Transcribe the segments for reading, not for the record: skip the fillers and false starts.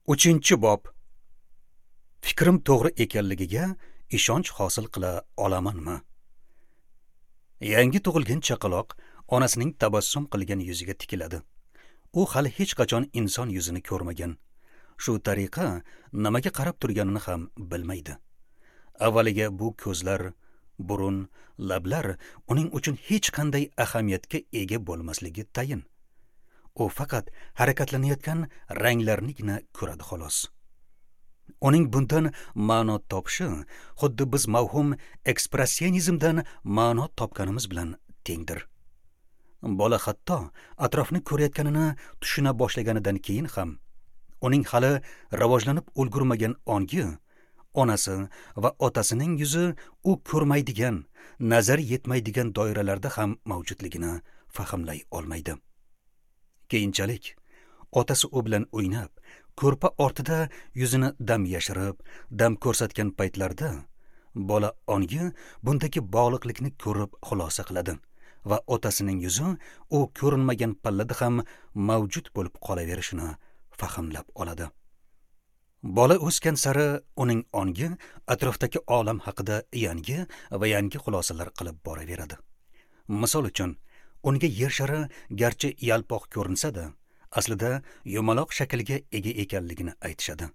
3-bob. Fikrim to'g'ri ekanligiga ishonch hosil qila olamanmi? Yangi tug'ilgan chaqaloq onasining tabassum qilgan yuziga tikiladi. U hali hech qachon inson yuzini ko'rmagan. Shu tariqa nimaga qarab turganini ham bilmaydi. Avvaliga bu ko'zlar, burun, lablar uning uchun hech qanday ahamiyatga ega bo'lmasligi tayin. U faqat harakatlanayotgan ranglarnigina ko'radi xolos. Uning bundan ma'no topishi xuddi biz mavhum ekspressionizmdan ma'no topganimiz bilan tengdir. Bola hatto atrofni ko'rayotganini tushuna boshlaganidan keyin ham uning hali rivojlanib ulgurmagan ongi onasi va otasining yuzi u ko'rmaydigan, nazar yetmaydigan doiralarda ham mavjudligini fahmlay olmaydi. Keyinchalik otasi u bilan o'ynab, ko'rpa ortida yuzini dam yashirib, dam ko'rsatgan paytlarda bola ongi bundagi bog'liqlikni ko'rib xulosa qiladi va otasining yuzi u ko'rinmagan pallada ham mavjud bo'lib qolaverishini fahmlab oladi. Bola o'sgan sari uning ongi atrofdagi olam haqida yangi va yangi xulosalar qilib boraveradi. Misol uchun, unga yer shari garchi yalpoq ko'rinsa-da, aslida yumaloq shaklga ega ekanligini aytishadi.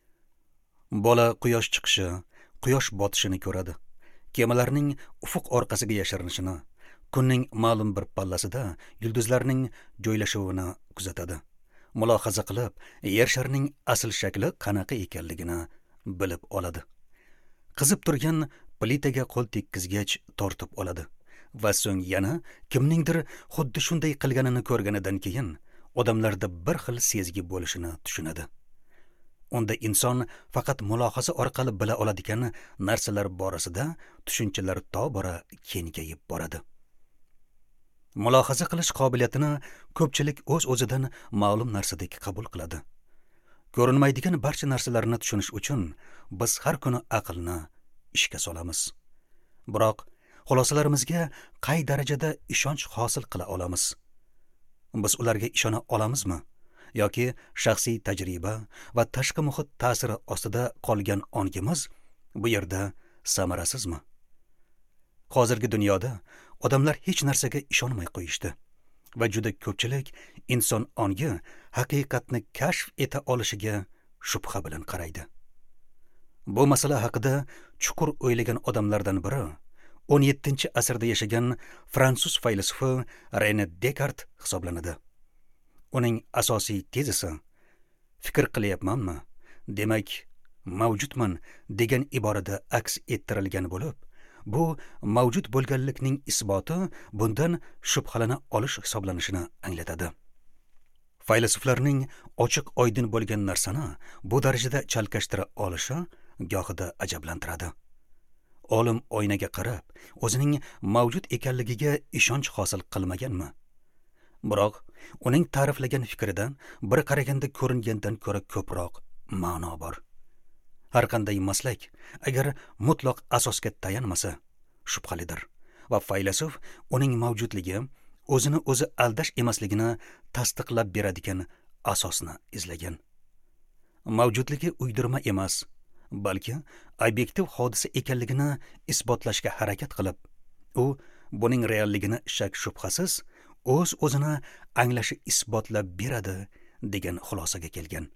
Bola quyosh chiqishi, quyosh botishini ko'radi. Kemalarning ufuq orqasiga yashirinishini, kunning ma'lum bir pallasida yulduzlarning joylashuvini kuzatadi. Mulohaza qilib, yer sharining asl shakli qanaqa ekanligini bilib oladi. Qizib turgan plitaga qo'l tekkizgach tortib oladi va so'ng yana kimningdir xuddi shunday qilganini ko'rganidan keyin odamlarda bir xil sezgi bo'lishini tushunadi. Unda inson faqat mulohaza orqali bila oladigan narsalar borasida tushunchalar tobora kengayib boradi. Mulohaza qilish qobiliyatini ko'pchilik o'z-o'zidan ma'lum narsadek qabul qiladi. Ko'rinmaydigan barcha narsalarni tushunish uchun biz har kuni aqlni ishga solamiz. Biroq xulosalarimizga qay darajada ishonch hosil qila olamiz? Biz ularga ishona olamizmi? Yoki shaxsiy tajriba va tashqi muhit ta'siri ostida qolgan ongimiz bu yerda samarasizmi? Hozirgi dunyoda odamlar hech narsaga ishonmay qo'yishdi va juda ko'pchilik inson ongi haqiqatni kashf eta olishiga shubha bilan qaraydi. Bu masala haqida chuqur o'ylagan odamlardan biri 17-asrda yashagan fransuz faylasufi René Descartes hisoblanadi. Uning asosiy tezisi fikr qilyapmanmi, demak mavjudman degan iborada aks ettirilgan bo'lib, bu mavjud bo'lganlikning isboti bundan shubhalana olish hisoblanishini anglatadi. Faylasuflarning ochiq oydin bo'lgan narsani bu darajada chalkashtira olishi gohida ajablantiradi. Olim oynaga qarab, o'zining mavjud ekanligiga ishonch hosil qilmaganmi? Biroq uning ta'riflagan fikridan bir qaraganda ko'ringandan ko'ra ko'proq ma'no bor. Har qanday maslak agar mutlaq asosga tayanmasa shubhalidir va faylasuf uning mavjudligi o'zini o'zi aldash emasligini tasdiqlab beradigan asosni izlagan. Mavjudligi uydirma emas, balki obyektiv hodisa ekanligini isbotlashga harakat qilib, u buning realligini shak shubhasiz o'z-o'zini anglashi isbotlab beradi degan xulosaga kelgan.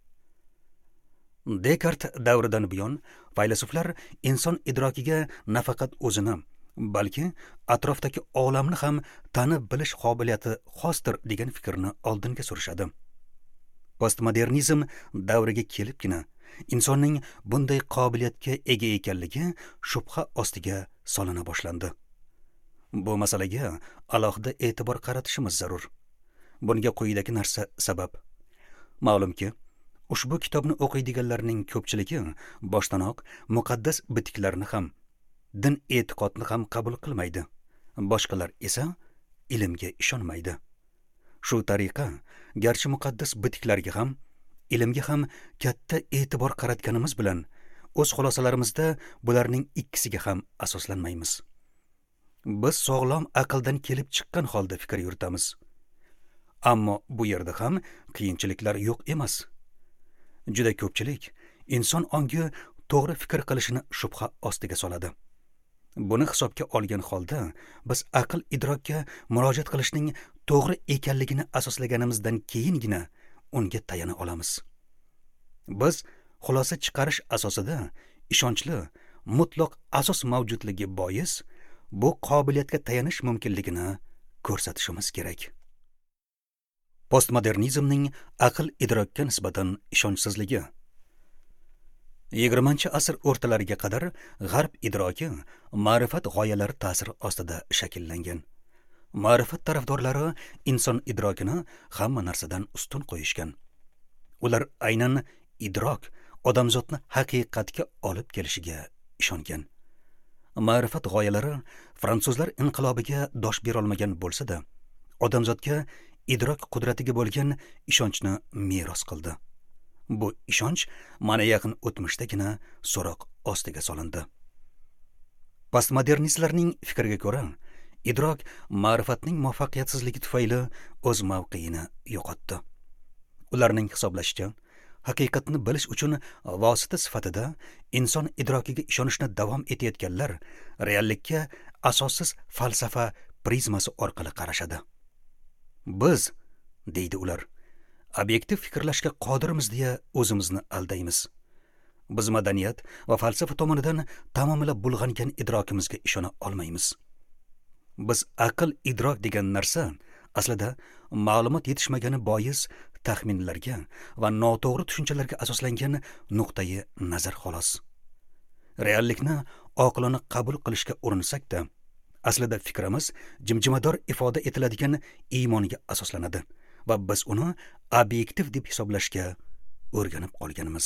Descartes davridan buyon faylasuflar inson idrokiga nafaqat o'zini, balki atrofdagi olamni ham tanib bilish qobiliyati xosdir degan fikrni oldinga surishadi. Postmodernizm davriga kelibgina insonning bunday qobiliyatga ega ekanligi shubha ostiga solina boshlandi. Bu masalaga alohida e'tibor qaratishimiz zarur. Bunga quyidagi narsa sabab. Ma'lumki, ushbu kitobni o'qiydiganlarning ko'pchiligi boshdanoq muqaddas bitiklarni ham, din e'tiqodni ham qabul qilmaydi. Boshqalar esa ilmga ishonmaydi. Shu tariqa, garchi muqaddas bitiklarga ham, ilmga ham katta e'tibor qaratganimiz bilan, o'z xulosalarimizda bularning ikkisiga ham asoslanmaymiz. Biz sog'lom aqldan kelib chiqqan holda fikr yuritamiz. Ammo bu yerda ham qiyinchiliklar yo'q emas. Juda ko'pchilik inson ongi to'g'ri fikr qilishini shubha ostiga soladi. Buni hisobga olgan holda biz aql idrokka murojaat qilishning to'g'ri ekanligini asoslaganimizdan keyingina unga tayana olamiz. Biz xulosa chiqarish asosida ishonchli mutlaq asos mavjudligi bois bu qobiliyatga tayanish mumkinligini ko'rsatishimiz kerak. Postmodernizmning aql idrokka nisbatan ishonchsizligi. 20-asr o'rtalariga qadar g'arb idroki ma'rifat g'oyalari ta'siri ostida shakllangan. Ma'rifat tarafdorlari inson idrokini hamma narsadan ustun qo'yishgan. Ular aynan idrok odamzodni haqiqatga olib kelishiga ishongan. Ma'rifat g'oyalari fransuzlar inqilobiga dosh berolmagan bo'lsa-da, odamzodga idrok qudratiga bo'lgan ishonchni meros qildi. Bu ishonch mana yaqin o'tmishdagina so'roq ostiga solindi. Postmodernistlarning fikriga ko'ra, idrok ma'rifatning muvaffaqiyatsizligi tufayli o'z mavqeini yo'qotdi. Ularning hisoblashicha, haqiqatni bilish uchun vosita sifatida inson idrokiga ishonishni davom etayotganlar reallikka asossiz falsafa prizmasi orqali qarashadi. Biz, deydi ular, obyektiv fikrlashga qodirmiz deya o'zimizni aldaymiz. Biz madaniyat va falsafa tomonidan tamomila bulg'angan idrokimizga ishona olmaymiz. Biz aql idrok degan narsa aslida ma'lumot yetishmagani bois taxminlarga va noto'g'ri tushunchalarga asoslangan nuqtai nazar xolos. Reallikni oqilona qabul qilishga urinsak-da, aslida fikrimiz jimjimador ifoda etiladigan iymonga asoslanadi va biz uni obyektiv deb hisoblashga o'rganib qolganmiz.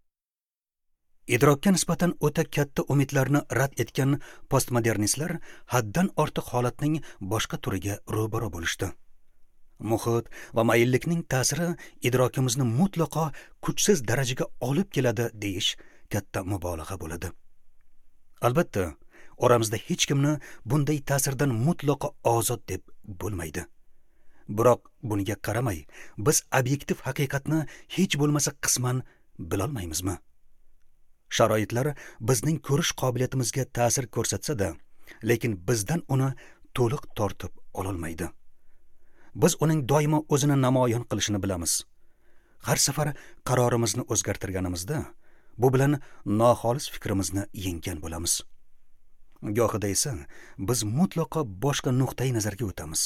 Idrokka nisbatan o'ta katta umidlarni rad etgan postmodernistlar haddan ortiq holatning boshqa turiga ro'baro bo'lishdi. Muhit va mayillikning ta'siri idrokimizni mutlaqo kuchsiz darajaga olib keladi deyish katta mubolag'a bo'ladi. Albatta, oramizda hech kimni bunday ta'sirdan mutlaqo ozod deb bo'lmaydi. Biroq bunga qaramay, biz obyektiv haqiqatni hech bo'lmasa qisman bilolmaymizmi? Sharoitlar bizning ko'rish qobiliyatimizga ta'sir ko'rsatsa-da, lekin bizdan uni to'liq tortib ololmaydi. Biz uning doimo o'zini namoyon qilishini bilamiz. Har safar qarorimizni o'zgartirganimizda, bu bilan noxolis fikrimizni yenggan bo'lamiz. Gohida esa biz mutlaqo boshqa nuqtai nazarga o'tamiz.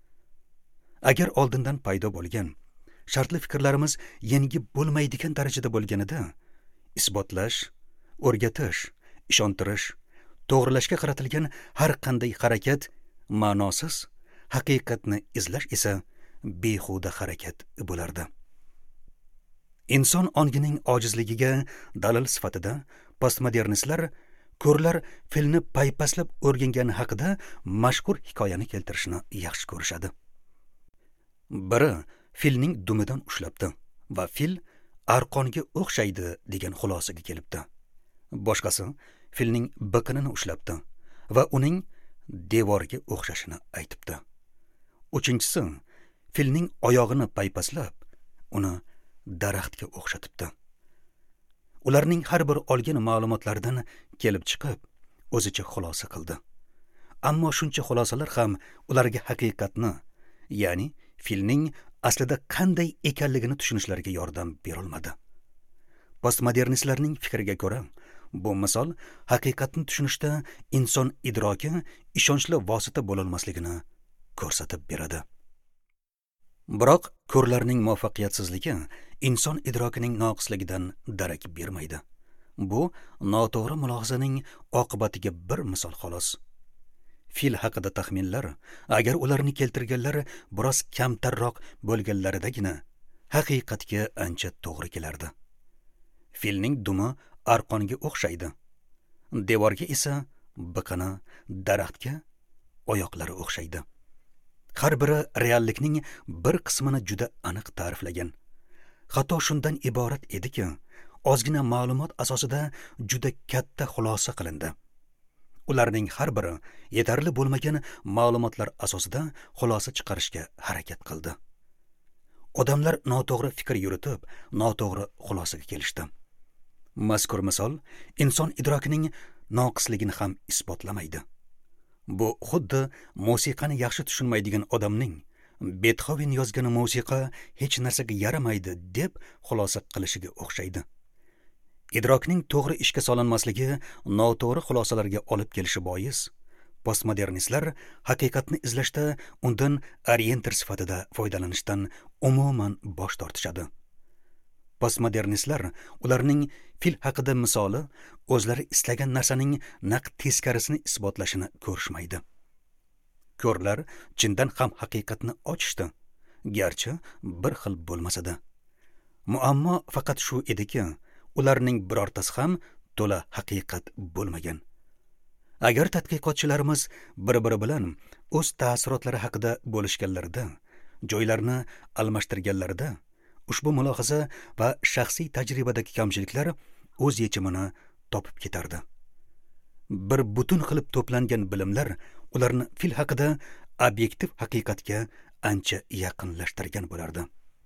Agar oldindan paydo bo'lgan shartli fikrlarimiz yengib bo'lmaydigan darajada bo'lganida, isbotlash, o'rgatish, ishontirish, to'g'rilashga qaratilgan har qanday harakat ma'nosiz, haqiqatni izlash esa behuda harakat bo'lardi. Inson ongining ojizligiga dalil sifatida postmodernistlar ko'rlar filni paypaslab o'rgangani haqida mashhur hikoyani keltirishni yaxshi ko'rishadi. Biri filning dumidan ushlabdi va fil arqonga o'xshaydi degan xulosaga kelibdi. Boshqasi filning biqinini ushlabdi va uning devorga o'xshashini aytibdi. Uchinchisi filning oyog'ini paypaslab, uni daraxtga o'xshatibdi. Ularning har bir olgan ma'lumotlardan kelib chiqib, o'zicha xulosa qildi. Ammo shuncha xulosalar ham ularga haqiqatni, ya'ni filning aslida qanday ekanligini tushunishlariga yordam berolmadi. Postmodernistlarning fikriga ko'ra, bu misol haqiqatni tushunishda inson idroki ishonchli vosita bo'lolmasligini ko'rsatib beradi. Biroq ko'rlarning muvaffaqiyatsizligi inson idrokining noqisligidan darak bermaydi. Bu noto'g'ri mulohazaning oqibatiga bir misol xolos. Fil haqida taxminlar, agar ularni keltirganlar biroz kamtarroq bo'lganlaridagina haqiqatga ancha to'g'ri kelardi. Filning dumi arqonga o'xshaydi. Devorga esa biqini, daraxtga oyoqlari o'xshaydi. Har biri reallikning bir qismini juda aniq ta'riflagan. Xato shundan iborat ediki, ozgina ma'lumot asosida juda katta xulosa qilindi. Ularning har biri yetarli bo'lmagan ma'lumotlar asosida xulosa chiqarishga harakat qildi. odamlar noto'g'ri fikr yuritib, noto'g'ri xulosaga kelishdi. Mazkur misol inson idrokining noqisligini ham isbotlamaydi. Bu xuddi musiqani yaxshi tushunmaydigan odamning Beethoven yozgan musiqa hech narsaga yaramaydi deb xulosa qilishiga o'xshaydi. Idrokning to'g'ri ishga solinmasligi noto'g'ri xulosalarga olib kelishi bois, postmodernistlar haqiqatni izlashda undan orientir sifatida foydalanishdan umuman bosh tortishadi. Postmodernistlar ularning fil haqida misoli o'zlari istagan narsaning naq teskarisini isbotlashini ko'rishmaydi. Ko'rlar chindan ham haqiqatni ochishdi, garchi bir xil bo'lmasa-da. Muammo faqat shu ediki, ularning birortasi ham to'la haqiqat bo'lmagan. Agar tadqiqotchilarimiz bir-biri bilan o'z ta'sirotlari haqida bo'lishganlarida, joylarni almashtirganlarida, ushbu mulohaza va shaxsiy tajribadagi kamchiliklar o'z yechimini topib ketardi. Bir butun qilib to'plangan bilimlar ularni fil haqida obyektiv haqiqatga ancha yaqinlashtirgan bo'lardi.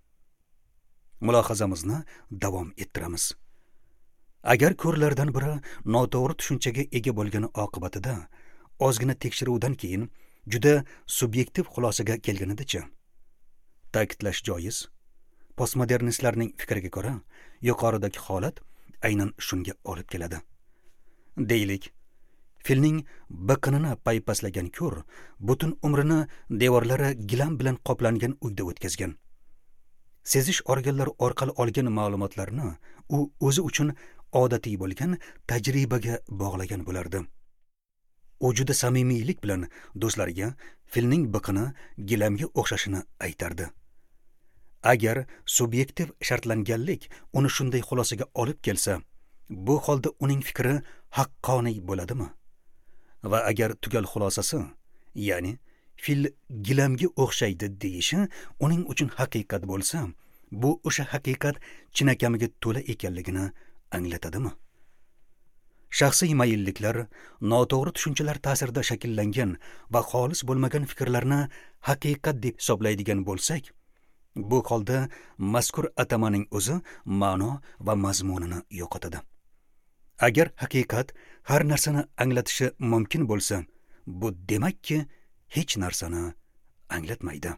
Mulohazamizni davom ettiramiz. Agar ko'rlardan biri noto'g'ri tushunchaga ega bo'lgani oqibatida ozgina tekshiruvdan keyin juda subyektiv xulosaga kelganidicha, ta'kidlash joiz, postmodernistlarning fikriga ko'ra yuqoridagi holat aynan shunga olib keladi. Deylik, filning biqinini paypaslagan ko'r butun umrini devorlari gilam bilan qoplangan uyda o'tkazgan. Sezish organlari orqali olgan ma'lumotlarni u o'zi uchun odatiy bo'lgan tajribaga bog'lagan bo'lardi. U juda samimiylik bilan do'stlariga filning biqini gilamga o'xshashini aytardi. Agar subyektiv shartlanganlik uni shunday xulosaga olib kelsa, bu holda uning fikri haqqoniy bo'ladimi? Va agar tugal xulosasi, ya'ni fil gilamga o'xshaydi deyishi uning uchun haqiqat bo'lsa, bu o'sha haqiqat chinakamiga to'la ekanligini anglatadimi? Shaxsiy mayilliklar, noto'g'ri tushunchalar ta'sirida shakllangan va xolis bo'lmagan fikrlarni haqiqat deb hisoblaydigan bo'lsak, bu holda mazkur atamaning o'zi ma'no va mazmunini yo'qotadi. Agar haqiqat har narsani anglatishi mumkin bo'lsa, bu demakki hech narsani anglatmaydi.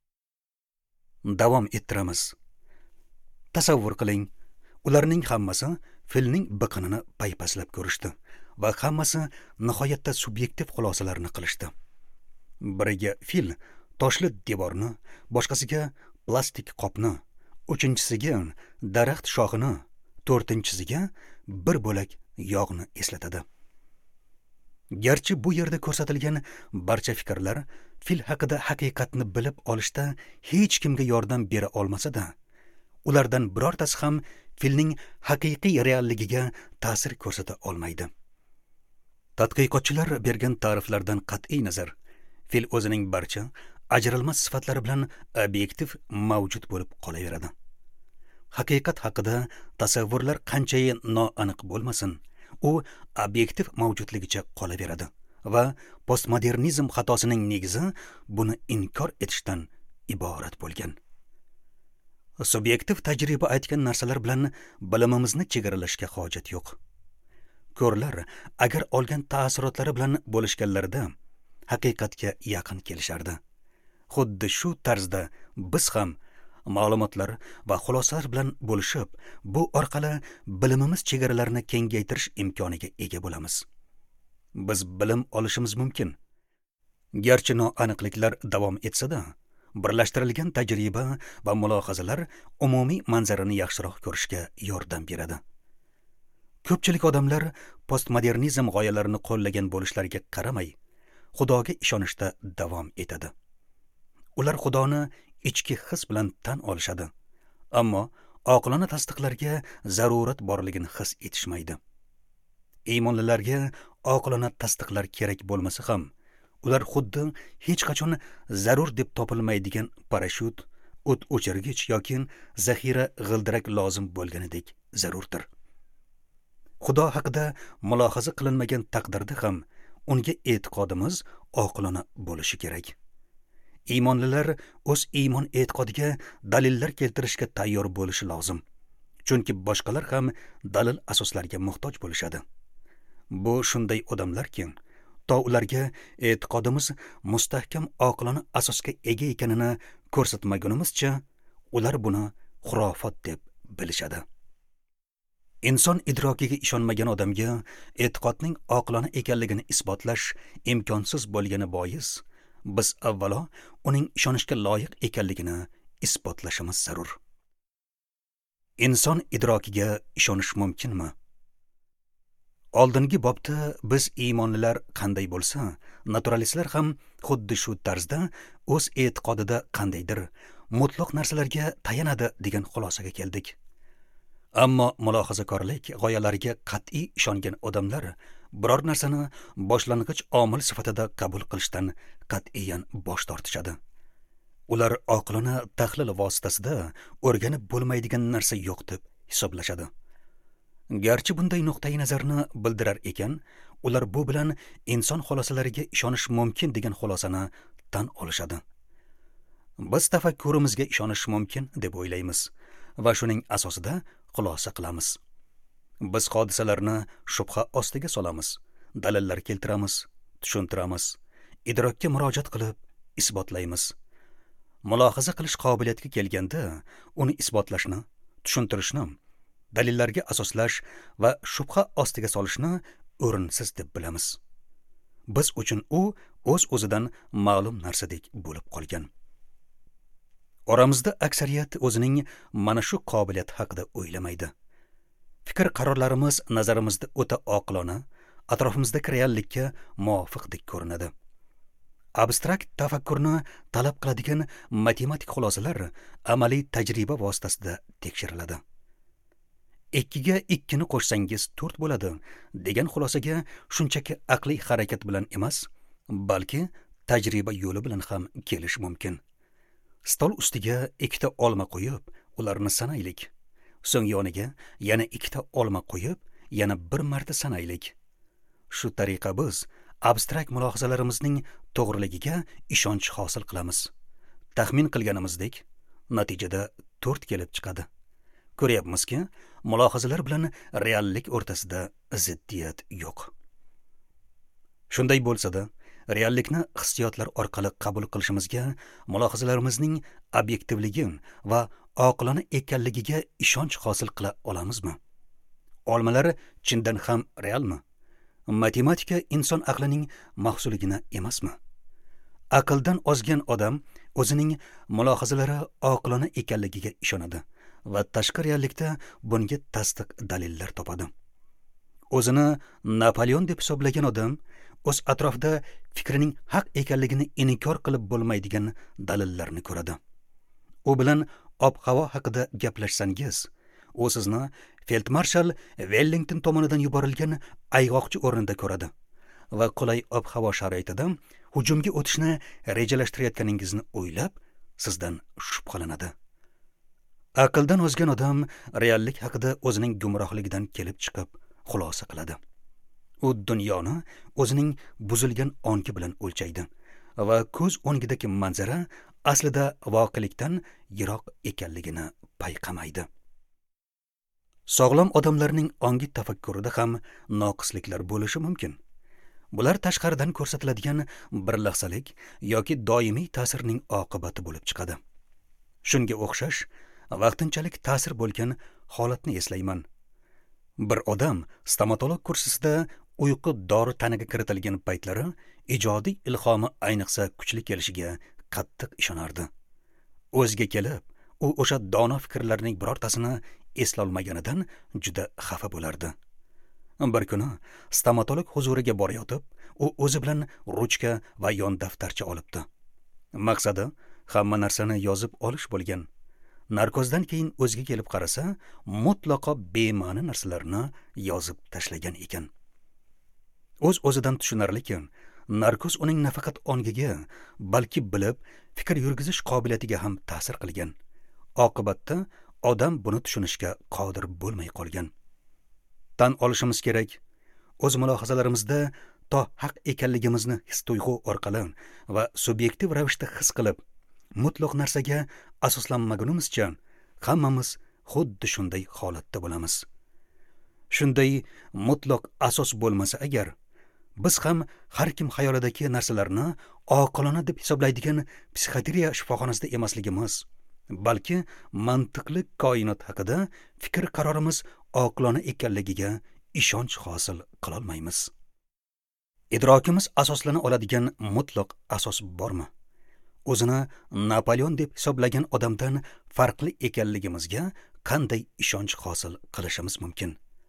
Davom ettiramiz. Tasavvur qiling, ularning hammasi filning biqinini paypaslab ko'rishdi va hammasi nihoyatda subyektiv xulosalarni qilishdi. Biriga fil toshli devorni, boshqasiga plastik qopni, uchinchisiga daraxt shoxini, to'rtinchisiga bir bo'lak yog'ni eslatadi. Garchi bu yerda ko'rsatilgan barcha fikrlar fil haqida haqiqatni bilib olishda hech kimga yordam bera olmasa-da, ulardan birortasi ham filning haqiqiy realligiga ta'sir ko'rsata olmaydi. Tadqiqotchilar bergan ta'riflardan qat'iy nazar, fil o'zining barcha ajralmas sifatlari bilan obyektiv mavjud bo'lib qolaveradi. Haqiqat haqida tasavvurlar qanchayi noaniq bo'lmasin, u obyektiv mavjudligicha qolaveradi va postmodernizm xatosining negizi buni inkor etishdan iborat bo'lgan. Subyektiv tajriba aytgan narsalar bilan bilimimizni chegaralashga hojat yo'q. Ko'rlar agar olgan ta'sirotlari bilan bo'lishganlarida haqiqatga yaqin kelishardi. Xuddi shu tarzda biz ham ma'lumotlar va xulosalar bilan bo'lishib, bu orqali bilimimiz chegaralarini kengaytirish imkoniga ega bo'lamiz. Biz bilim olishimiz mumkin. Garchi noaniqliklar davom etsa-da, birlashtirilgan tajriba va mulohazalar umumiy manzarani yaxshiroq ko'rishga yordam beradi. Ko'pchilik odamlar postmodernizm g'oyalarini qo'llagan bo'lishlariga qaramay, Xudoga ishonishda davom etadi. Ular Xudoni ichki his bilan tan olishadi, ammo oqilona tasdiqlarga zarurat borligini his etishmaydi. Iymonlilarga oqilona tasdiqlar kerak bo'lmasa ham, ular xuddi hech qachon zarur deb topilmaydigan parashyut, o't o'chirgich yoki zaxira g'ildirak lozim bo'lganidek zarurdir. Xudo haqida mulohaza qilinmagan taqdirda ham unga e'tiqodimiz oqilona bo'lishi kerak. iymonlilar o'z iymon e'tiqodiga dalillar keltirishga tayyor bo'lishi lozim. Chunki boshqalar ham dalil asoslarga muhtoj bo'lishadi. Bu shunday odamlarki, to ularga e'tiqodimiz mustahkam oqilona asosga ega ekanini ko'rsatmagunimizcha, ular buni xurofot deb bilishadi. Inson idrokiga ishonmagan odamga e'tiqodning oqilona ekanligini isbotlash imkonsiz bo'lgani bois, biz avvalo uning ishonishga loyiq ekanligini isbotlashimiz zarur. Inson idrokiga ishonish mumkinmi? Oldingi bobda biz iymonlilar qanday bo'lsa, naturalistlar ham xuddi shu tarzda o'z e'tiqodida qandaydir mutlaq narsalarga tayanadi degan xulosaga keldik. Ammo mulohazakorlik g'oyalariga qat'iy ishongan odamlar biror narsani boshlang'ich omil sifatida qabul qilishdan qat'iyan bosh tortishadi. Ular oqilona tahlil vositasida o'rganib bo'lmaydigan narsa yo'q deb hisoblashadi. Garchi bunday nuqtai nazarni bildirar ekan, ular bu bilan inson xulosalariga ishonish mumkin degan xulosani tan olishadi. Biz tafakkurimizga ishonish mumkin deb o'ylaymiz va shuning asosida xulosa qilamiz. Biz hodisalarni shubha ostiga solamiz, dalillar keltiramiz, tushuntiramiz, idrokka murojaat qilib isbotlaymiz. Mulohaza qilish qobiliyatiga kelganda, uni isbotlashni, tushuntirishni, dalillarga asoslash va shubha ostiga solishni o'rinsiz deb bilamiz. Biz uchun u o'z-o'zidan ma'lum narsadek bo'lib qolgan. Oramizda aksariyat o'zining mana shu qobiliyat haqida o'ylamaydi. Fikr qarorlarimiz nazarimizda o'ta oqilona, atrofimizdagi reallikka muvofiqdek ko'rinadi. Abstrakt tafakkurni talab qiladigan matematik xulosalar amaliy tajriba vositasida tekshiriladi. 2 ga 2 ni qo'shsangiz 4 bo'ladi degan xulosaga shunchaki aqliy harakat bilan emas, balki tajriba yo'li bilan ham kelish mumkin. Stol ustiga 2 ta olma qo'yib, ularni sanaylik. So'ng yoniga yana 2 ta olma qo'yib, yana bir marta sanaylik. Shu tariqa biz abstrakt mulohazalarimizning to'g'riligiga ishonch hosil qilamiz. Taxmin qilganimizdek, natijada 4 kelib chiqadi. Ko'ryapmizki, mulohazalar bilan reallik o'rtasida ziddiyat yo'q. Shunday bo'lsa-da, reallikni hissiyotlar orqali qabul qilishimizga mulohazalarimizning obyektivligi va oqilona ekanligiga ishonch hosil qila olamizmi? Olmalar chindan ham realmi? Matematika inson aqlining mahsuligina emasmi? Aqldan ozgan odam o'zining mulohazalari oqilona ekanligiga ishonadi va tashqi reallikda bunga tasdiq dalillar topadi. O'zini Napoleon deb hisoblagan odam o'z atrofida fikrining haq ekanligini inkor qilib bo'lmaydigan dalillarni ko'radi. U bilan ob-havo haqida gaplashsangiz, u sizni Feldmarshal Wellington tomonidan yuborilgan ayg'oqchi o'rnida ko'radi va qulay ob-havo sharoitida hujumga o'tishni rejalashtirayotganingizni o'ylab, sizdan shubhalanadi. Aqldan ozgan odam reallik haqida o'zining gumrohligidan kelib chiqib xulosa qiladi. U dunyoni o'zining buzilgan ongi bilan o'lchaydi va ko'z o'ngidagi manzara aslida voqelikdan yiroq ekanligini payqamaydi. Sog'lom odamlarning ongi tafakkurida ham noqisliklar bo'lishi mumkin. Bular tashqaridan ko'rsatiladigan bir lahzalik yoki doimiy ta'sirning oqibati bo'lib chiqadi. Shunga o'xshash vaqtinchalik ta'sir bo'lgan holatni eslayman. Bir odam stomatolog kursisida uyqu dori tanaga kiritilgan paytlari ijodiy ilhomi ayniqsa kuchli kelishiga qattiq ishonardi. O'ziga kelib, u o'sha dono fikrlarning birortasini eslolmaganidan juda xafa bo'lardi. Bir kuni stomatolog huzuriga borayotib, u o'zi bilan ruchka va yon daftarcha olibdi. Maqsadi hamma narsani yozib olish bo'lgan. Narkozdan keyin o'ziga kelib qarasa, mutlaqo bema'ni narsalarni yozib tashlagan ekan. O'z-o'zidan tushunarliki, narkoz uning nafaqat ongiga, balki bilib, fikr yurgizish qobiliyatiga ham ta'sir qilgan. Oqibatda odam buni tushunishga qodir bo'lmay qolgan. Tan olishimiz kerak, o'z mulohazalarimizda hatto haq ekanligimizni his-tuyg'u orqali va subyektiv ravishda his qilib, mutlaq narsaga asoslanmagunimizcha hammamiz xuddi shunday holatda bo'lamiz. Shunday mutlaq asos bo'lmasa agar, biz ham har kim xayolidagi narsalarni oqilona deb hisoblaydigan psixiatriya shifoxonasida emasligimiz, balki mantiqli koinot haqida fikr qarorimiz oqilona ekanligiga ishonch hosil qila olmaymiz. Idrokimiz asoslana oladigan mutlaq asos bormi? O'zini Napoleon deb hisoblagan odamdan farqli ekanligimizga qanday ishonch hosil qilishimiz mumkin?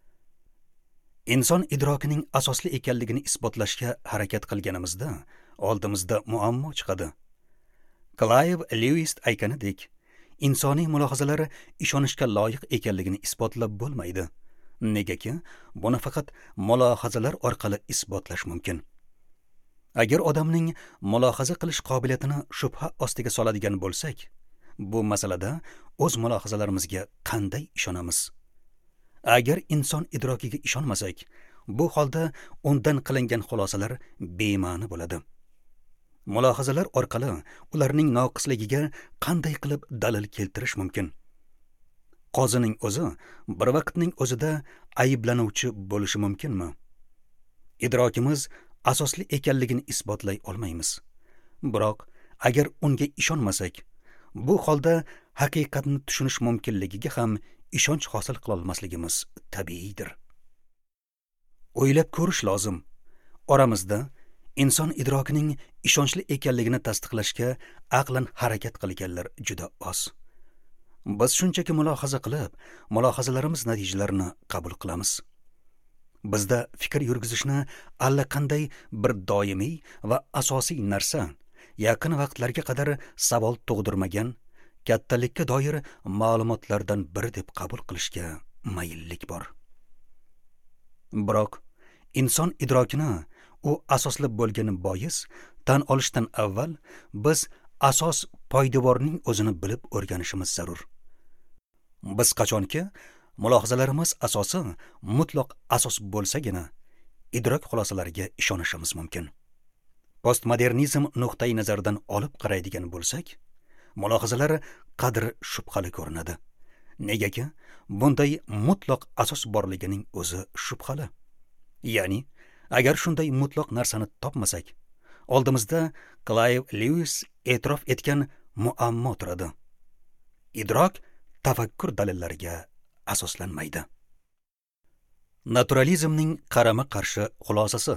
Inson idrokining asosli ekanligini isbotlashga harakat qilganimizda oldimizda muammo chiqadi. Clive Lewis aytganidek, insoniy mulohazalar ishonishga loyiq ekanligini isbotlab bo'lmaydi. Negaki, buni faqat mulohazalar orqali isbotlash mumkin. Agar odamning mulohaza qilish qobiliyatini shubha ostiga soladigan bo'lsak, bu masalada o'z mulohazalarimizga qanday ishonamiz? Agar inson idrokiga ishonmasak, bu holda undan qilingan xulosalar bema'ni bo'ladi. Mulohazalar orqali ularning noqisligiga qanday qilib dalil keltirish mumkin? Qozining o'zi bir vaqtning o'zida ayblanuvchi bo'lishi mumkinmi? Idrokimiz asosli ekanligini isbotlay olmaymiz. Biroq agar unga ishonmasak, bu holda haqiqatni tushunish mumkinligiga ham ishonch hosil qila olmasligimiz tabiiydir. O'ylab ko'rish lozim. Oramizda inson idrokining ishonchli ekanligini tasdiqlashga aqlan harakat qilganlar juda oz. Biz shunchaki mulohaza qilib, mulohazalarimiz natijalarini qabul qilamiz. Bizda fikr yurgizishni allaqanday bir doimiy va asosiy narsa, yaqin vaqtlarga qadar savol tug'dirmagan, kattalikka doir ma'lumotlardan biri deb qabul qilishga mayillik bor. Biroq inson idrokini u asoslab bo'lgani bois tan olishdan avval biz asos poydevorning o'zini bilib o'rganishimiz zarur. Biz qachonki mulohazalarimiz asosi mutlaq asos bo'lsagina idrok xulosalariga ishonishimiz mumkin. Postmodernizm nuqtai nazaridan olib qaraydigan bo'lsak, mulohazalar qadri shubhali ko'rinadi. Negaki, bunday mutlaq asos borligining o'zi shubhali. Ya'ni, agar shunday mutlaq narsani topmasak, oldimizda Clive Lewis e'tirof etgan muammo turadi. Idrok tafakkur dalillariga asoslanmaydi. Naturalizmning qarama-qarshi xulosasi.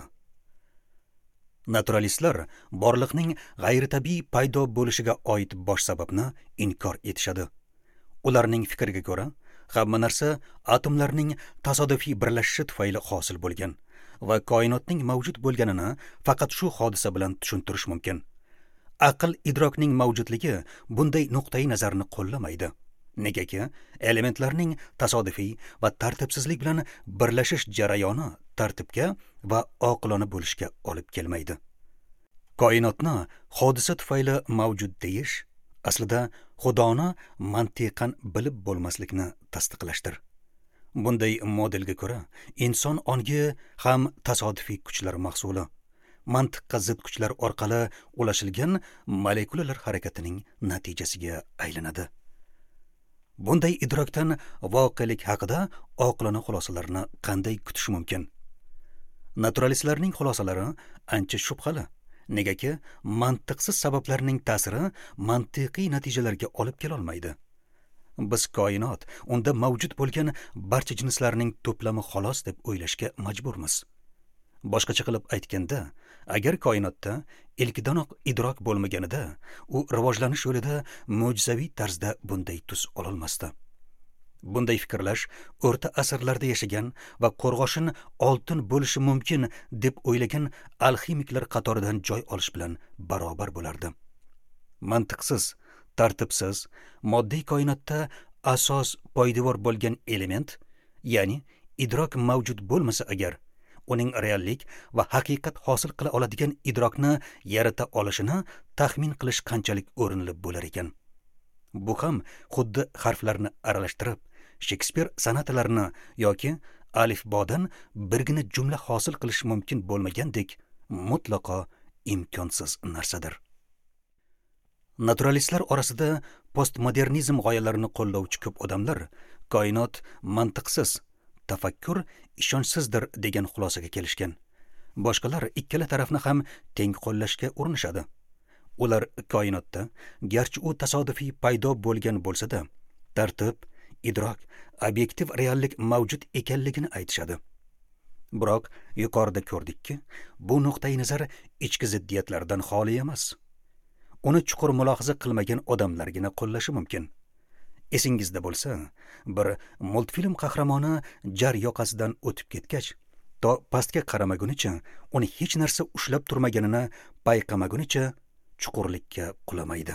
Naturalistlar borliqning g'ayritabiiy paydo bo'lishiga oid bosh sababni inkor etishadi. Ularning fikriga ko'ra, hamma narsa atomlarning tasodifiy birlashishi tufayli hosil bo'lgan va koinotning mavjud bo'lganini faqat shu hodisa bilan tushuntirish mumkin. Aql idrokning mavjudligi bunday nuqtai nazarni qo'llamaydi. Negaki, elementlarning tasodifiy va tartibsizlik bilan birlashish jarayoni tartibga va oqilona bo'lishga olib kelmaydi. Koinotni hodisa tufayli mavjud deyish aslida Xudoni mantiqan bilib bo'lmaslikni tasdiqlashdir. Bunday modelga ko'ra, inson ongi ham tasodifiy kuchlar mahsuli, mantiqqa zid kuchlar orqali ulashilgan molekulalar harakatining natijasiga aylanadi. Bunday idrokdan voqelik haqida oqilona xulosalarni qanday kutish mumkin? Naturalistlarning xulosalari ancha shubhali. Negaki, mantiqsiz sabablarning ta'siri mantiqiy natijalarga olib kela olmaydi. Biz koinot unda mavjud bo'lgan barcha jinslarning to'plami xolos deb o'ylashga majburmiz. Boshqacha qilib aytganda, agar koinotda ilkidanoq idrok bo'lmaganida, u rivojlanish yo'lida mo'jizaviy tarzda bunday tus ololmasdi. Bunday fikrlash o'rta asrlarda yashagan va qo'rg'oshin oltin bo'lishi mumkin deb o'ylagan alximiklar qatoridan joy olish bilan barobar bo'lardi. Mantiqsiz, tartibsiz, moddiy koinotda asos poydevor bo'lgan element, ya'ni idrok mavjud bo'lmasa agar, uning reallik va haqiqat hosil qila oladigan idrokni yarata olishini taxmin qilish qanchalik o'rinli bo'lar ekan. Bu ham xuddi harflarni aralashtirib, Shekspir sanatlarini yoki alifbodan birgina jumla hosil qilish mumkin bo'lmagandek mutlaqo imkonsiz narsadir. Naturalistlar orasida postmodernizm g'oyalarini qo'llovchi ko'p odamlar koinot mantiqsiz, tafakkur ishonchsizdir degan xulosaga kelishgan. Boshqalar ikkala tarafni ham teng qo'llashga urinishadi. Ular koinotda, garchi u tasodifiy paydo bo'lgan bo'lsa-da, tartib, idrok, obyektiv reallik mavjud ekanligini aytishadi. Biroq yuqorida ko'rdikki, bu nuqtai nazar ichki ziddiyatlardan xoli emas. Uni chuqur mulohaza qilmagan odamlargina qo'llashi mumkin. Esingizda bo'lsa, bir multfilm qahramoni jar yoqasidan o'tib ketgach, to pastga qaramagunicha, uni hech narsa ushlab turmaganini payqamagunicha chuqurlikka qulamaydi.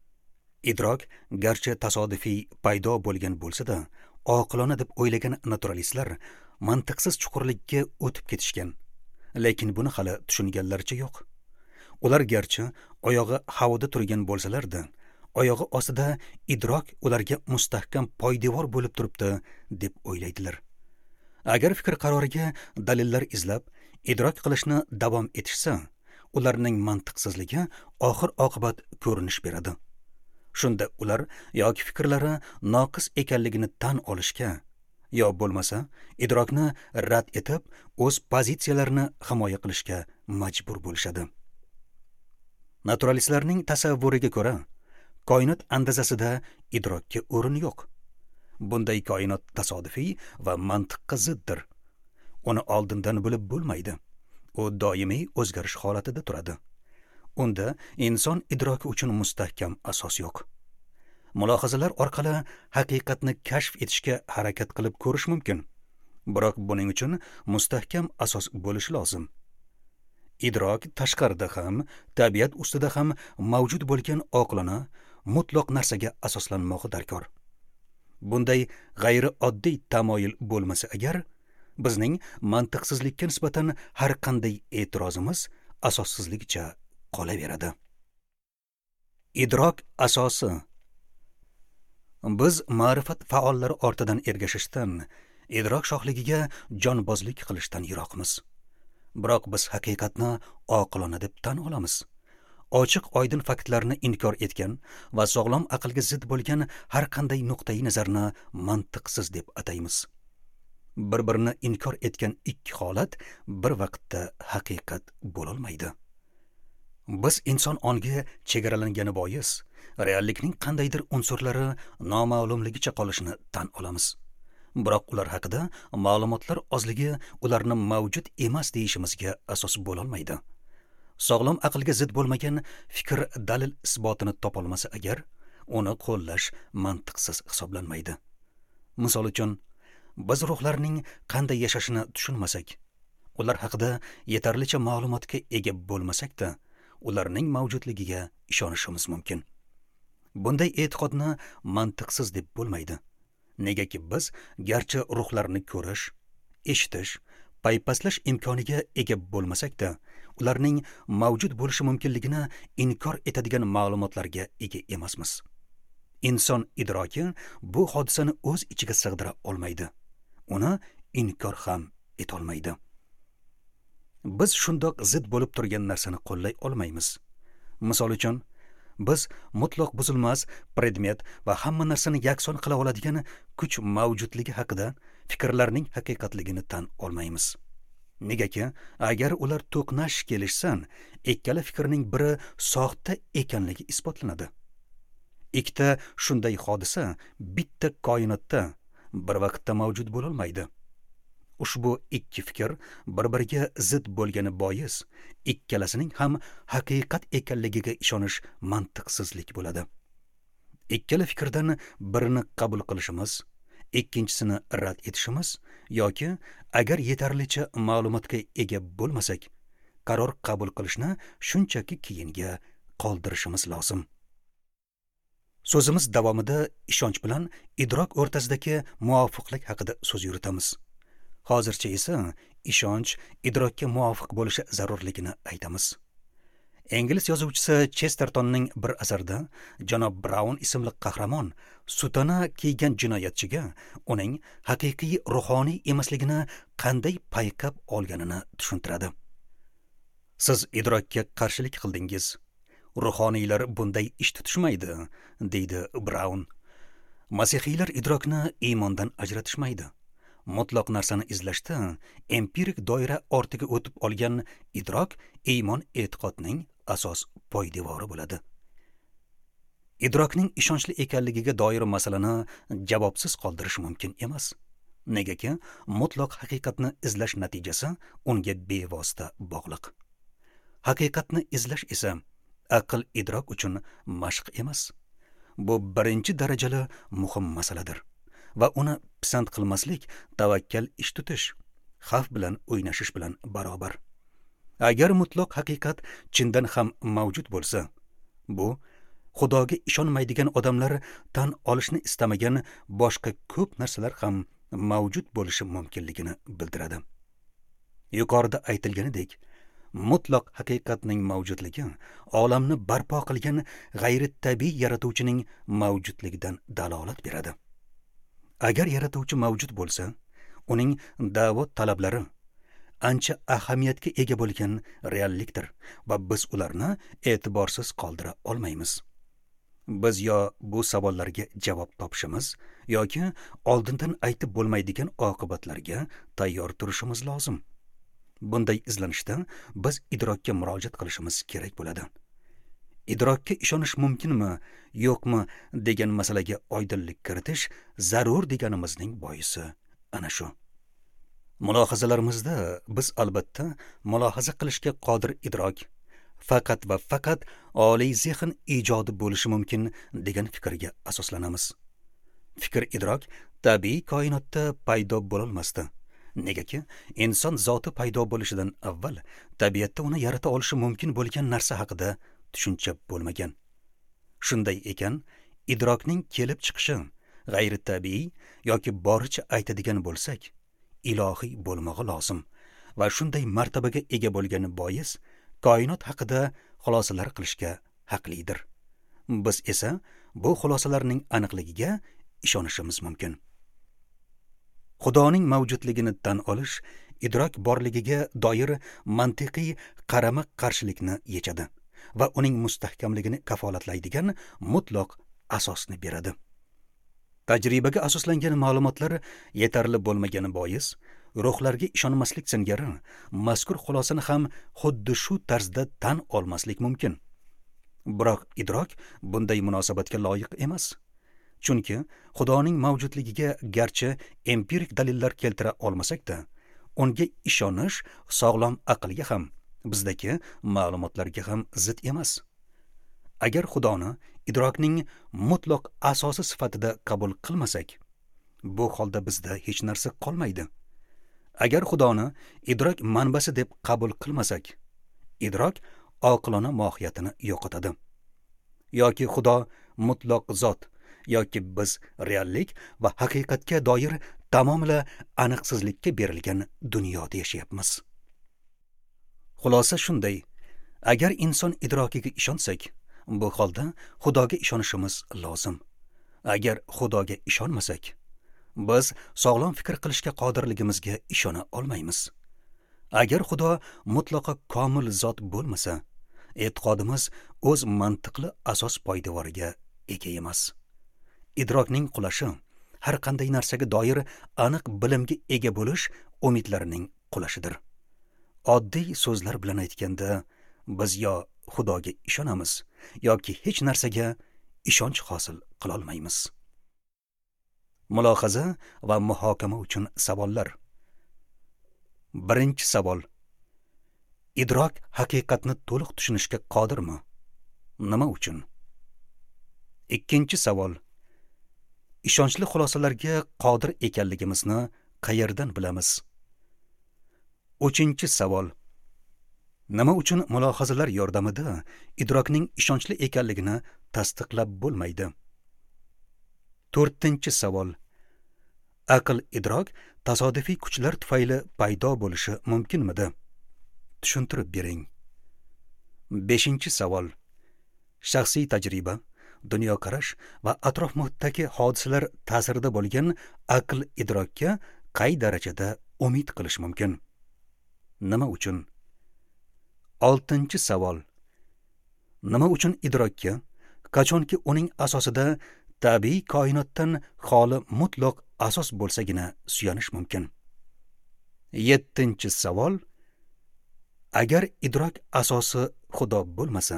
Idrok garchi tasodifiy paydo bo'lgan bo'lsa-da, oqilona deb o'ylagan naturalistlar mantiqsiz chuqurlikka o'tib ketishgan. Lekin buni hali tushunganlarcha yo'q. Ular garchi oyog'i havoda turgan bo'lsalar-da, oyog'i ostida idrok ularga mustahkam poydevor bo'lib turibdi deb o'ylaydilar. Agar fikr qaroriga dalillar izlab, idrok qilishni davom etishsa, ularning mantiqsizligi oxir oqibat ko'rinish beradi. Shunda ular yoki fikrlari noqis ekanligini tan olishga, yo bo'lmasa idrokni rad etib, o'z pozitsiyalarini himoya qilishga majbur bo'lishadi. Naturalistlarning tasavvuriga ko'ra, koinot andazasida idrokka o'rin yo'q. Bunday koinot tasodifiy va mantiqqa ziddir. Uni oldindan bilib bo'lmaydi. U doimiy o'zgarish holatida turadi. Unda inson idroki uchun mustahkam asos yo'q. Mulohazalar orqali haqiqatni kashf etishga harakat qilib ko'rish mumkin. Biroq buning uchun mustahkam asos bo'lishi lozim. Idrok tashqarida ham, tabiat ustida ham mavjud bo'lgan oqilona, mutlaq narsaga asoslanmog'i darkor. Bunday g'ayri oddiy tamoyil bo'lmasa agar, bizning mantiqsizlikka nisbatan har qanday e'tirozimiz asossizligicha qolaveradi. Idrok asosi. Biz ma'rifat faollari ortidan ergashishdan, idrok shohligiga jonbozlik qilishdan yiroqmiz. Biroq biz haqiqatni oqilona deb tan olamiz. Ochiq oydin faktlarni inkor etgan va sog'lom aqlga zid bo'lgan har qanday nuqtai nazarni mantiqsiz deb ataymiz. Bir-birini inkor etgan ikki holat bir vaqtda haqiqat bo'lolmaydi. Biz inson ongi chegaralangani bois, reallikning qandaydir unsurlari noma'lumligicha qolishini tan olamiz. Biroq ular haqida ma'lumotlar ozligi ularni mavjud emas deyishimizga asos bo'lolmaydi. Sog'lom aqlga zid bo'lmagan fikr dalil isbotini topolmasa agar, uni qo'llash mantiqsiz hisoblanmaydi. Misol uchun, biz ruhlarning qanday yashashini tushunmasak, ular haqida yetarlicha ma'lumotga ega bo'lmasak-da, ularning mavjudligiga ishonishimiz mumkin. Bunday e'tiqodni mantiqsiz deb bo'lmaydi. Negaki biz garchi ruhlarni ko'rish, eshitish, paypaslash imkoniga ega bo'lmasak-da, ularning mavjud bo'lishi mumkinligini inkor etadigan ma'lumotlarga ega emasmiz. Inson idroki bu hodisani o'z ichiga sig'dira olmaydi. Uni inkor ham etolmaydi. Biz shundoq zid bo'lib turgan narsani qo'llay olmaymiz. Misol uchun, biz mutlaq buzilmas predmet va hamma narsani yakson qila oladigan kuch mavjudligi haqida fikrlarning haqiqatligini tan olmaymiz. Negaki, agar ular to'qnash kelishsan, ikkala fikrning biri soxta ekanligi isbotlanadi. Ikkita shunday hodisa bitta koinotda bir vaqtda mavjud bo'lolmaydi. Ushbu ikki fikr bir-biriga zid bo'lgani bois, ikkalasining ham haqiqat ekanligiga ishonish mantiqsizlik bo'ladi. Ikkala fikrdan birini qabul qilishimiz, ikkinchisini rad etishimiz yoki agar yetarlicha ma'lumotga ega bo'lmasak, qaror qabul qilishni shunchaki keyinga qoldirishimiz lozim. So'zimiz davomida ishonch bilan idrok o'rtasidagi muvofiqlik haqida so'z yuritamiz. Hozircha esa ishonch idrokka muvofiq bo'lishi zarurligini aytamiz. Ingliz yozuvchisi Chestertonning bir asarida janob Brown ismli qahramon sutana kiygan jinoyatchiga uning haqiqiy ruhoniy emasligini qanday payqab olganini tushuntiradi. Siz idrokka qarshilik qildingiz. Ruhoniylar bunday ish tutishmaydi, deydi Brown. Masihiylar idrokni iymondan ajratishmaydi. Mutlaq narsani izlashda empirik doira ortiga o'tib olgan idrok iymon e'tiqodning asos poydevori bo'ladi. Idrokning ishonchli ekanligiga doir masalani javobsiz qoldirish mumkin emas. Negaki, mutlaq haqiqatni izlash natijasi unga bevosita bog'liq. Haqiqatni izlash esa aql idrok uchun mashq emas. Bu birinchi darajali muhim masaladir va uni pisand qilmaslik tavakkal ish tutish, xavf bilan o'ynashish bilan barobar. Agar mutlaq haqiqat chindan ham mavjud bo'lsa, bu Xudoga ishonmaydigan odamlar tan olishni istamagan boshqa ko'p narsalar ham mavjud bo'lishi mumkinligini bildiradi. Yuqorida aytilganidek, mutlaq haqiqatning mavjudligi olamni barpo qilgan g'ayritabiiy yaratuvchining mavjudligidan dalolat beradi. Agar yaratuvchi mavjud bo'lsa, uning da'vo talablari ancha ahamiyatga ega bo'lgan reallikdir va biz ularni e'tiborsiz qoldira olmaymiz. Biz yo bu savollarga javob topishimiz yoki oldindan aytib bo'lmaydigan oqibatlarga tayyor turishimiz lozim. Bunday izlanishda biz idrokka murojaat qilishimiz kerak bo'ladi. Idrokka ishonish mumkinmi, yo'qmi degan masalaga oydinlik kiritish zarur deganimizning boisi ana shu. Mulohazalarimizda biz albatta mulohaza qilishga qodir idrok faqat va faqat oliy zehn ijodi bo'lishi mumkin degan fikrga asoslanamiz. Fikr idrok tabiiy koinotda paydo bo'lolmasdi. Negaki, inson zoti paydo bo'lishidan avval tabiatda uni yarata olishi mumkin bo'lgan narsa haqida tushuncha bo'lmagan. Shunday ekan, idrokning kelib chiqishi g'ayritabiiy yoki boricha aytadigan bo'lsak, ilohiy bo'lmog'i lozim va shunday martabaga ega bo'lgani bois koinot haqida xulosalar qilishga haqlidir. Biz esa bu xulosalarning aniqligiga ishonishimiz mumkin. Xudoning mavjudligini tan olish idrok borligiga doir mantiqiy qarama-qarshilikni yechadi va uning mustahkamligini kafolatlaydigan mutlaq asosni beradi. Tajribaga asoslangan ma'lumotlar yetarli bo'lmagani bois, ruhlarga ishonmaslik singari mazkur xulosani ham xuddi shu tarzda tan olmaslik mumkin. Biroq idrok bunday munosabatga loyiq emas. Chunki Xudoning mavjudligiga garchi empirik dalillar keltira olmasak-da, unga ishonish sog'lom aqlga ham, bizdagi ma'lumotlarga ham zid emas. Agar Xudoni idrokning mutlaq asosi sifatida qabul qilmasak, bu holda bizda hech narsa qolmaydi. Agar Xudoni idrok manbasi deb qabul qilmasak, idrok oqilona mohiyatini yo'qotadi. Yoki Xudo mutlaq zot, yoki biz reallik va haqiqatga doir tamomila aniqsizlikka berilgan dunyoda yashayapmiz. Xulosa shunday: agar inson idrokiga ishonsak, bu holda Xudoga ishonishimiz lozim. Agar Xudoga ishonmasak, biz sog'lom fikr qilishga qodirligimizga ishona olmaymiz. Agar Xudo mutlaqo komil zot bo'lmasa, e'tiqodimiz o'z mantiqli asos poydevoriga ega emas. Idrokning qulashi har qanday narsaga doir aniq bilimga ega bo'lish umidlarining qulashidir. Oddiy so'zlar bilan aytganda, biz yo Xudoga ishonamiz yoki hech narsaga ishonch hosil qila olmaymiz. Mulohaza va muhokama uchun savollar. Birinchi savol: idrok haqiqatni to'liq tushunishga qodirmi? Nima uchun? Ikkinchi savol: ishonchli xulosalarga qodir ekanligimizni qayerdan bilamiz? Uchinchi savol: nima uchun mulohazalar yordamida idrokning ishonchli ekanligini tasdiqlab bo'lmaydi? To'rtinchi savol: aql idrok tasodifiy kuchlar tufayli paydo bo'lishi mumkinmidi? Tushuntirib bering. Beshinchi savol. Shaxsiy tajriba, dunyoqarash va atrof muhitdagi hodisalar ta'sirida bo'lgan aql idrokka qay darajada umid qilish mumkin? Nima uchun? Oltinchi savol. Nima uchun idrokka, qachonki uning asosida tabiiy koinotdan xoli mutlaq asos bo'lsagina suyanish mumkin? Yettinchi savol. Agar idrok asosi Xudo bo'lmasa,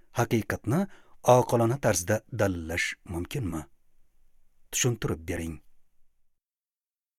haqiqatni oqilona tarzda dalillash mumkinmi? Tushuntirib bering.